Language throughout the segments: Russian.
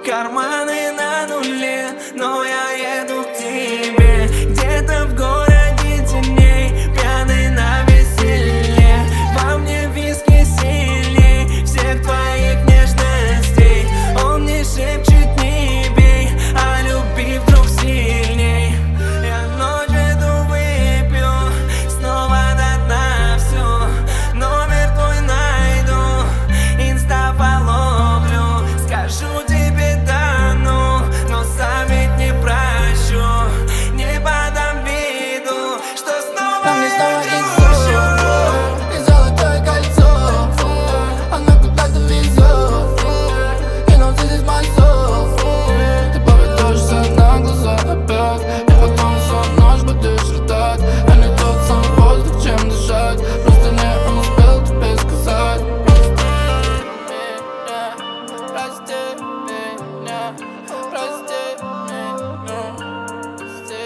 карманы на нуле, но я еду к тебе. Где-то в городе темней, пьяный на веселье. Во мне виски сильней всех твоих нежностей. Он мне шепчет: не бей, а люби вдруг сильней. Я ночь эту выпью, снова до дна всю. Номер твой найду, инста половлю. Скажу тебе да ну, но сам ведь не прощу. Не подам виду, что снова Там не снова я иксо и золотое кольцо. Оно куда-то везет, и но ты здесь мальцов. Ты поведешься на глаза опять, и потом всю ночь будешь ждать. А не тот самый воздух, чем дышать. Просто не успел тебе сказать. Прости меня, прости меня, прости.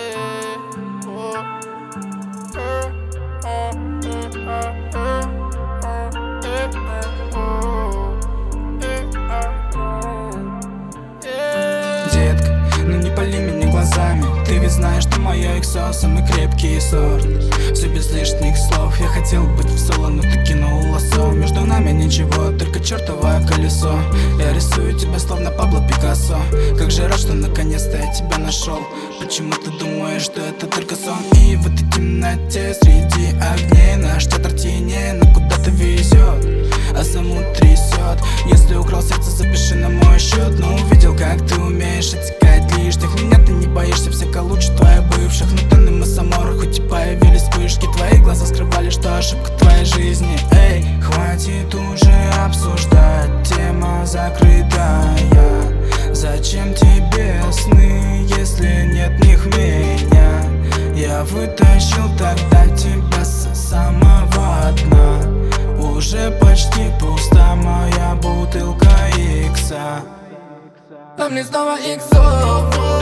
Детка, ну не пали меня глазами. Ты ведь знаешь, что мое иксо самый крепкий сорт. Все без лишних слов. Я хотел быть в соло, но ты кинул лассо. Между нами ничего, только чертовое колесо. Я рисую тебя словно Пабло Пикассо. Как же рад, что наконец-то я тебя нашел. Почему ты думаешь, что это только сон? И в этой темноте среди огней наш театр теней, но куда-то везет, а саму трясет. Если украл сердце, запиши на мой счет. Но увидел, как ты умеешь отсекать лишних. Меня ты не боишься, всяко лучше твоих бывших. Но ты на самор, хоть и появились вспышки. Твои глаза скрывали, что ошибка твоей жизни. Эй, хватит уже обсуждать, тема закрытая. Зачем тебе сны, если нет в них меня? Я вытащил тогда тебя с самого дна. Уже почти пуста моя бутылка икса. Там не снова иксо